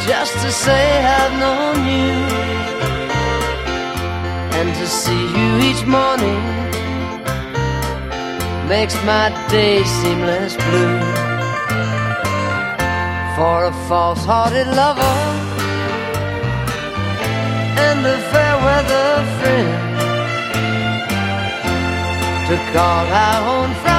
just to say I've known you, and to see you each morning makes my day seem less blue. For a false-hearted lover and a fair-weather friend to call our own friend